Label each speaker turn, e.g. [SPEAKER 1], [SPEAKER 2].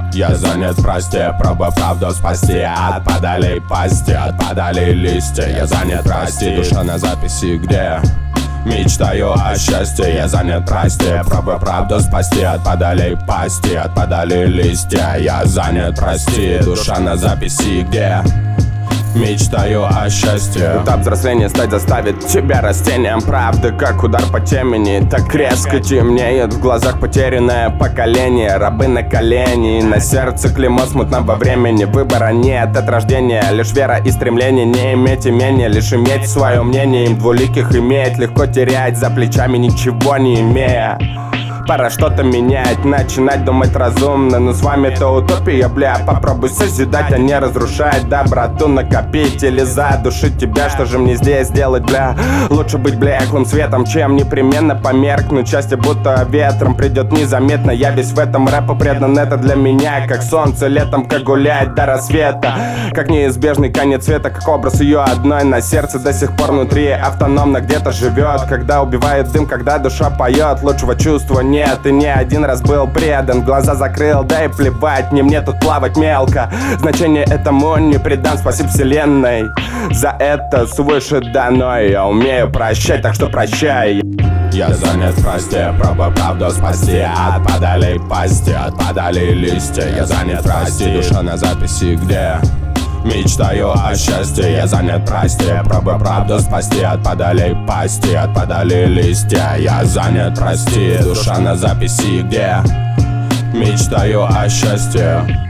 [SPEAKER 1] Я занят, прости, пробую правду спасти. Отпадали пасти, отпадали листья. Я занят, прости, душа на записи, где мечтаю о счастье. Я занят, прости, пробую правду спасти. Отпадали пасти, отпадали листья. Я занят, прости, душа на записи, где мечтаю о счастье. Этап взросления стать заставит тебя растением правды, как удар по темени. Так резко темнеет в глазах потерянное поколение. Рабы на колени, на сердце клеймо смутного времени. Выбора нет от рождения, лишь вера и стремление. Не иметь имения, лишь иметь свое мнение. Им двуликих иметь, легко терять, за плечами ничего не имея. Пора что-то менять, начинать думать разумно. Но с вами-то утопия, бля. Попробуй созидать, а не разрушать. Доброту накопить или задушить тебя. Что же мне здесь делать, бля? Лучше быть блеклым светом, чем непременно померкнуть. Счастье будто ветром придет незаметно. Я весь в этом рэпу предан, это для меня как солнце летом, как гулять до рассвета. Как неизбежный конец света, как образ ее одной. На сердце до сих пор внутри автономно где-то живет. Когда убивает дым, когда душа поет, лучшего чувства нет. И не один раз был предан, глаза закрыл, да и плевать, не мне тут плавать мелко. Значение этому не придам, спасибо вселенной за это свыше дано. Я умею прощать, так что прощай. Я занят, прости, пробую правду спасти. Отпадали пасти, отпадали листья. Я занят, прости, душа на записи, где мечтаю о счастье. Я занят, прости, пробую правду спасти. Отпадали пасти, отпадали листья. Я занят, прости, душа на записи, где мечтаю о счастье.